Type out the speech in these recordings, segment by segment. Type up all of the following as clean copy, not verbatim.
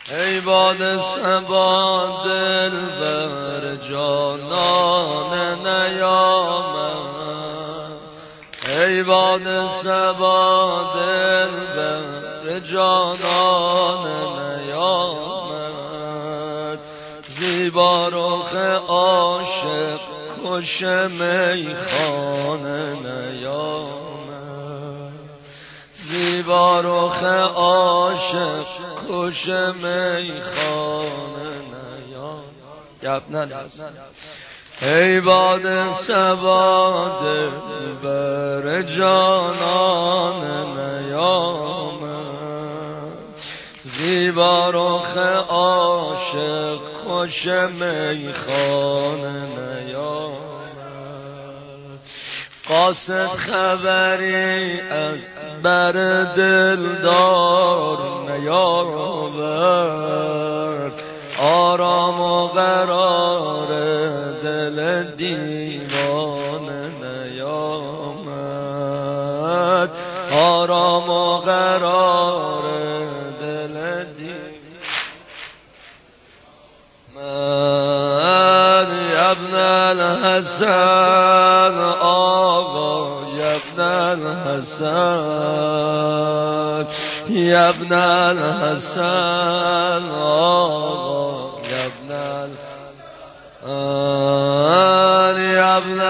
ای باد صبا دلبر جانان نیامد، ای باد صبا دلبر جانان نیامد، زیبا رخ عاشق کش میخانه نیامد، زیبا رخ عاشق کش میخانه نیامد. ای باد صبا دلبر جانان نیامد، زیبا رخ عاشق کش میخانه نیامد، قاصد خبری از بر دلدار نیاورد، آرام و قرار دل دیوانه نیامد، آرام و قرار دل دیوانه. یا ابن الحسن آقا، یا ابن الحسن، یا ابن الحسن آقا، یا ابن یا ابن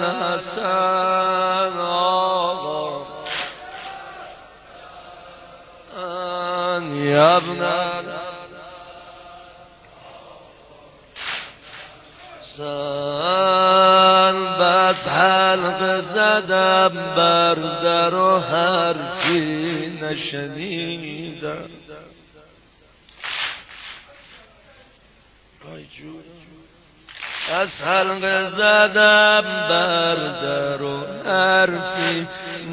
الحسن آقا، یا ابن الحسن. بس حلقه زدم بر در و حرفی نشنیدم، بس حلقه زدم بر در و حرفی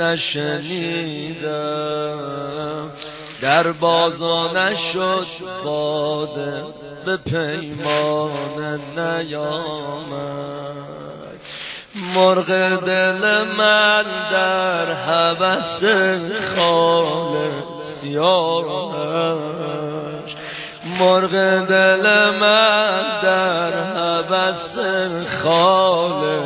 نشنیدم، در بازا نشد باده به پیمان نیامد، مرغ دل من در هوس خال سیاهش، مرغ دل من در هوس خال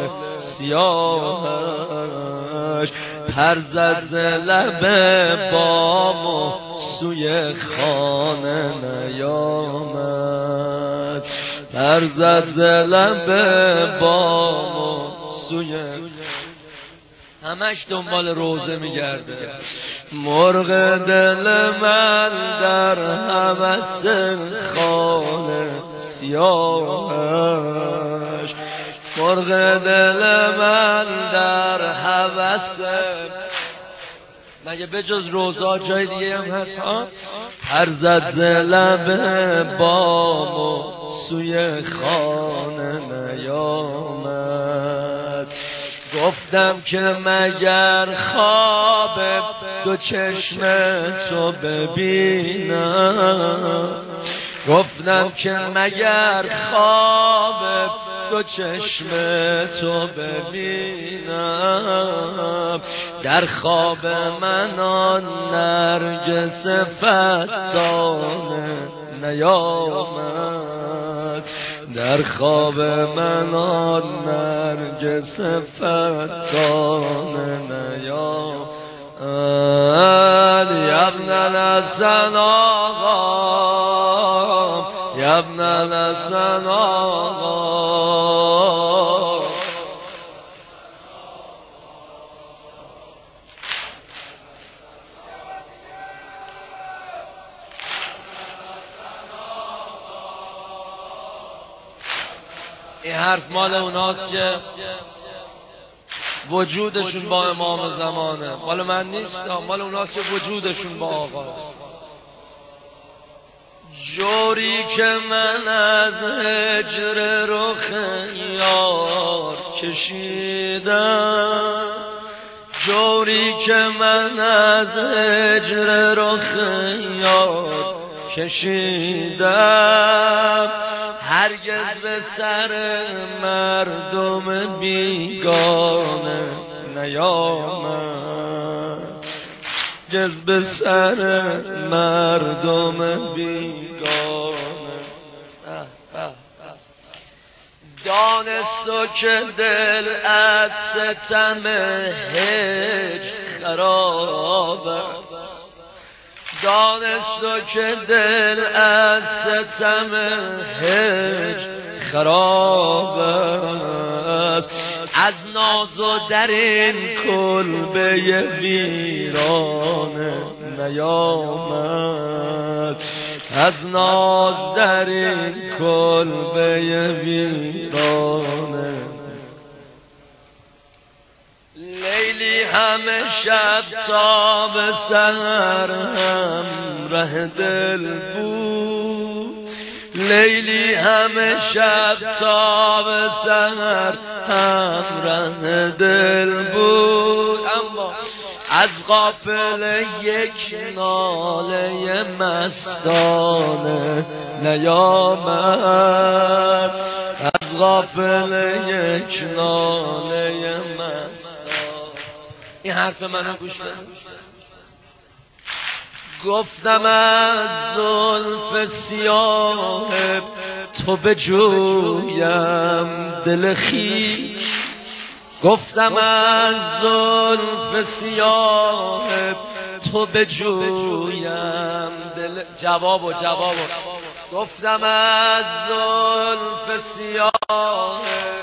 سیاهش، پر زد ز لب بام و سوی خانه نیامد، پر زد ز لب بام و سوی، همش دنبال روزه میگرده. مرغ دل من در هوس خال سیاهش، مرغ دل من در هوس، مگه به جز روزا جای دیگه هم هست ها؟ پر زد ز لب بام و سوی خانه نیامد، گفتم که مگر خواب دو چشم تو ببینم، گفتم که مگر خواب دو چشم تو ببینم، در خواب من آن نرگس فتانه نیامد، در خواب من آن نرگس فتانه نیامد. یا ابن الحسن آقا، یا ابن الحسن آقا، این حرف مال اوناست که وجودشون با امام زمانه، مال من نیست، مال اوناست که وجودشون با آقا. جوری که من از هجر رخ یار کشیدم، جوری که من از هجر رخ یار کشیدم، هرگز به سر مردم بیگانه نیامد، هرگز به سر مردم بیگانه. دانست و که دل از ستم هجر خراب است، دانست و که دل از ستم هجر خراب است. از ناز و در این کلبه ویرانه نیامد، از ناز در این کلبه ویرانه. لیلی همه شب تا به سحر همراه دل بود، لیلی همه شب تا به سحر همراه دل بود. اما از غافل یک ناله مستانه نیامد، از غافل یک ناله مستانه. این حرف منو گوش بده. گفتم از زلف سیاه تو بجویم دل خویش، گفتم از زلف سیاه تو بجویم دل. جوابو گفتم از زلف سیاه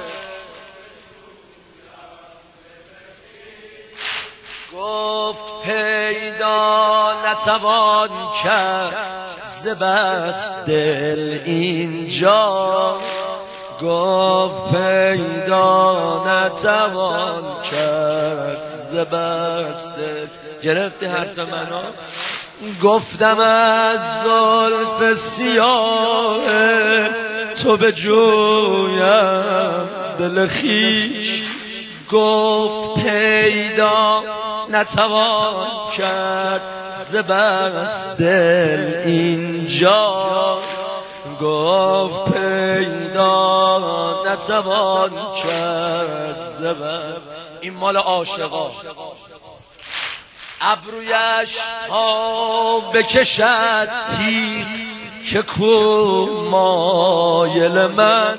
گفت پیدا نتوان کرد ز بس دل اینجاست، گفت پیدا نتوان کرد ز بس دل. گرفتی حرف منو؟ گفتم از زلف سیاه تو بجویم دل خویش، گفت پیدا نتوان کرد ز بس دل اینجاست، گفت پیدا نتوان کرد ز بس. این مال عاشقا. ابرویش تا بکشد تیر که کو مایل من،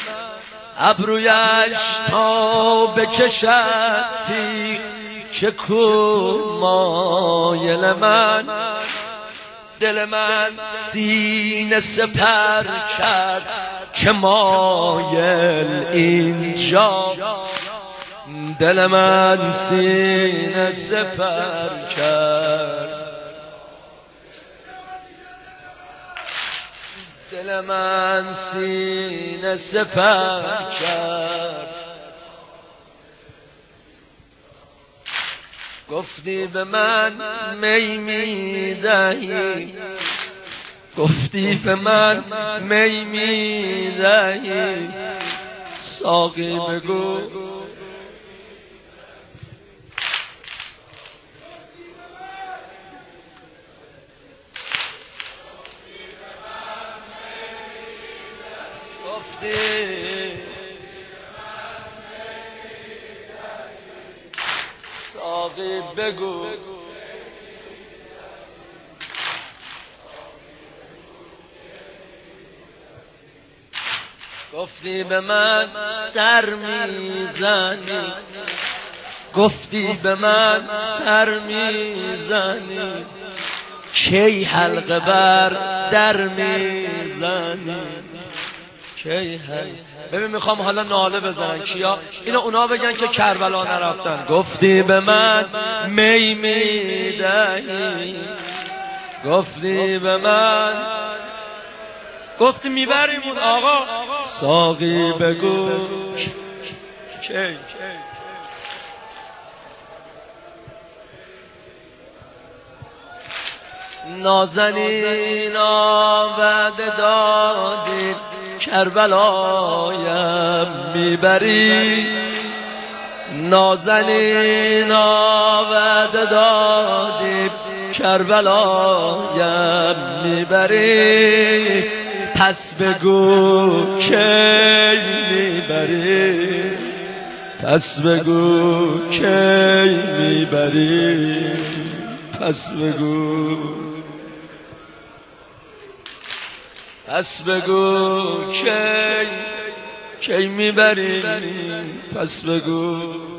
ابرویش تا بکشد تیر که کو مایل من. دل من سینه سپر کرد که مایل اینجا، دل من سینه سپر کرد، دل من سینه سپر کرد. گفتی به من می میدهی، گفتی به من می میدهی، ساقی بگو ساقی بگو گفتی به من سر میزنی، گفتی به من سر میزنی، کی حلقه بر در میزنی، کی حلقه. ببین میخوام حالا ناله بزنن کیا؟ اینو اونا بگن که کربلا نرفتن. گفتی به من می میدهی، گفتی به من، گفتی میبریمون آقا، ساقی بگو کی. نازنینا وعده دادی کربلایم میبری، نازنینا وعده دادی کربلایم میبری، پس بگو کی میبری، پس بگو کی میبری، پس بگو کی میبری پس بگو